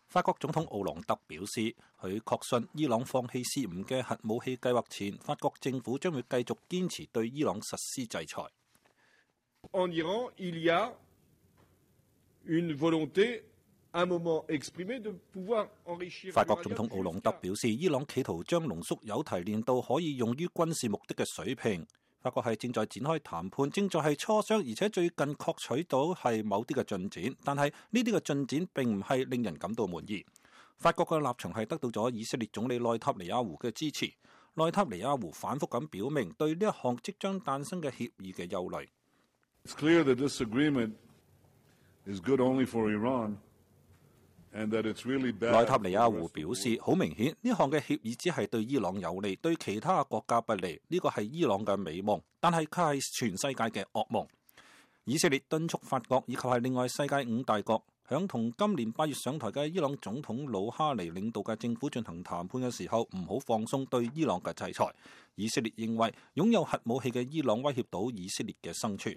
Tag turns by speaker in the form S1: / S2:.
S1: 法國總統奧朗德表示，佢確信伊朗放棄試驗嘅核武器計劃前，法國政府將會繼續堅持對伊朗實施制裁。
S2: En Iran, il y a une volonté, un moment exprimé de pouvoir enrichir。
S1: 法國總統奧朗德表示，伊朗企圖將濃縮鈾提煉到可以用於軍事目的嘅水平。法國係正在展開談判，正在係磋商，而且最近確取到係某啲嘅進展，但係呢啲嘅進展並唔係令人感到滿意。法國嘅立場係得到咗以色列總理內塔尼亞胡嘅支持。內塔尼亞胡反覆咁表明對呢一項即將誕生嘅協議嘅憂慮。
S3: It's clear that this agreement is good only for Iran, and that it's really bad。
S1: 內塔尼亞胡表示，好明顯呢項嘅協議只係對伊朗有利，對其他國家不利。呢個係伊朗嘅美夢，但係佢係全世界嘅噩夢。以色列敦促法國以及係另外世界五大國響同今年8月上台嘅伊朗總統魯哈尼領導嘅政府進行談判嘅時候，唔好放鬆對伊朗嘅制裁。以色列認為擁有核武器嘅伊朗威脅到以色列嘅生存。